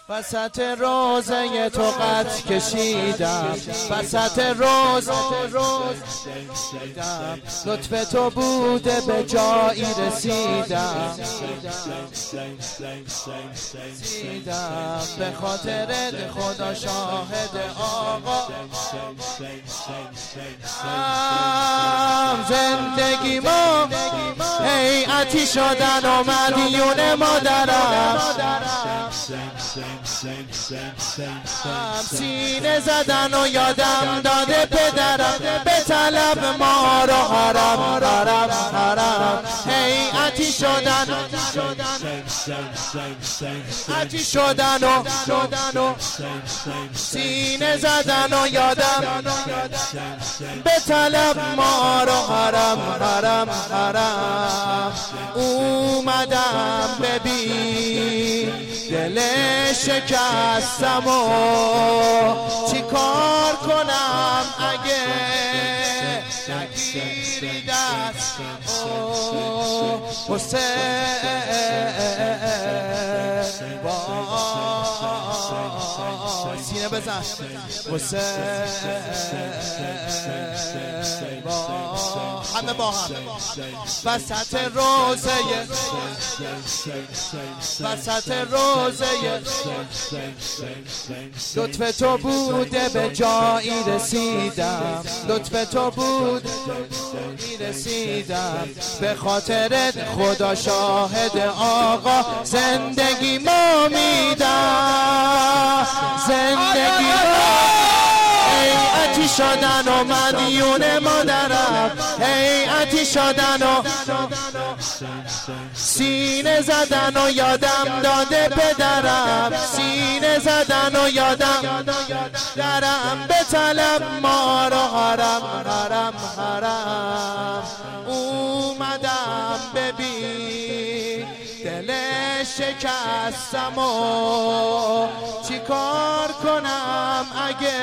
وسط روزه تو قد کشیدم، وسط روز لطف تو بوده به جایی رسیدم، به خاطر خدا شاهد آقا زندگی ما هیئتی شدن و مدیون مادرم، سینه زدن و یادم داده پدرم به طلب ما رو حرم حرم حرم هیئتی شدن هیئتی شدن و سینه زدن و یادم به طلب ما رو حرم حرم حرم اومدم ببین دل شکستم و چی کار کنم اگه نگیری دست حسین سینه بزن حسین همه با هم وسط روزه لطف تو بوده به جایی رسیدم، لطف تو بود رسیدم به خاطر خدا شاهد آقا زندگی ما میدم، زندگی هیئتی شدن و مدیون مادرم، هیئتی شدن و سینه زدن و یادم داده پدرم، سینه زدن و یادم درم به طلب ما رو حرم حرم حرم اومدم ببین دل شکستم و چی کار کنم اگه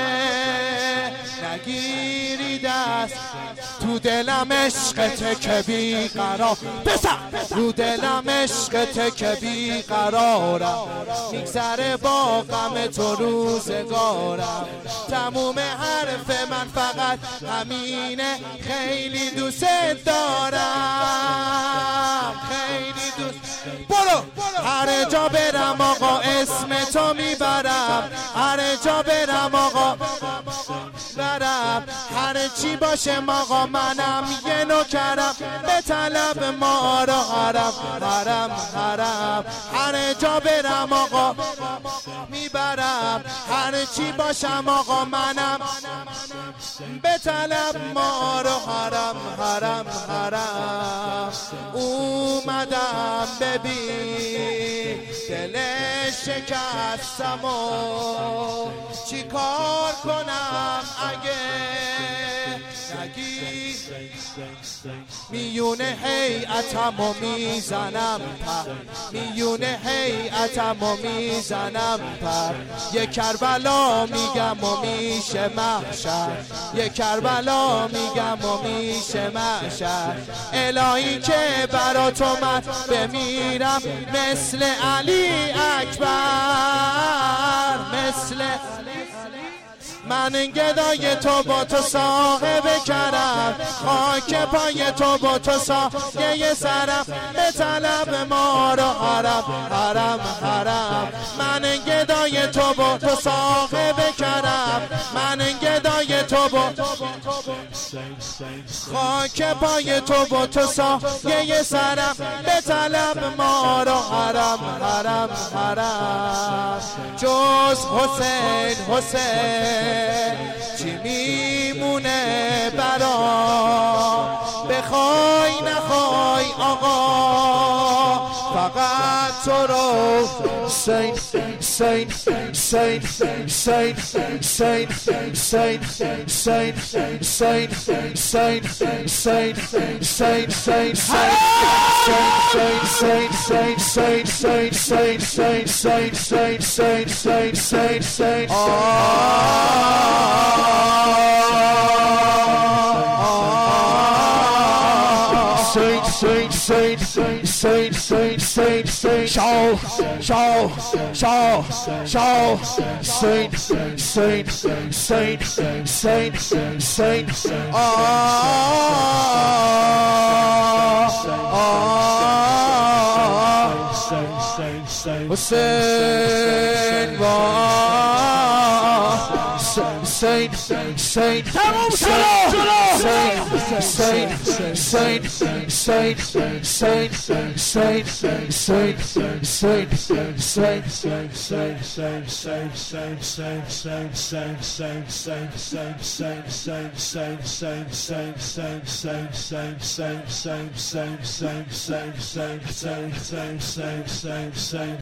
نگیری دست تو دلم عشقت که بیقرار بسر تو دلم عشقت که بیقرارم میگذره با غم تو روزگارم تموم حرف من فقط همینه خیلی دوست دارم خیلی دوست برو هر جا برم آقا اسم تو میبرم هر جا برم آقا برم هر چی باشه آقا منم یه نوکرم به طلب ما رو حرم حرم حرم هر جا برم آقا میبرم هر چی باشم آقا منم به طلب ما رو حرم حرم حرم اومدم ببین دل شکستم و چی کار کنم اگه نگی میونه هیئتم و میزنم پر میونه هیئتم و میزنم پر یه کربلا میگم و میشه محشر یه کربلا میگم و میشه محشر الهی که برا تو من بمیرم مثل علی اکبر مثل من گدای تو با تو صاحب کرم خاک پای تو با تو سایه سرم به طلب ما رو حرم حرم حرم من گدای تو با تو صاحب کرم من گدای تو با خاک پای تو با تو سایه سرم به طلب ما رو حرم حرم حرم جز حسین حسین چی میمونه برا بخوای نخوای آقا فقط تو رو حسین حسین حسین حسین حسین حسین حسین حسین حسین حسین حسین saint, saint, saint, saint, saint, saint, saint, Shaw, Shaw, Shaw, Shaw, saint, saint, saint, saint, saint, Saint, saint, تموم شد saint, saint, saint, saint, saint, saint, saint, saint, saint, saint,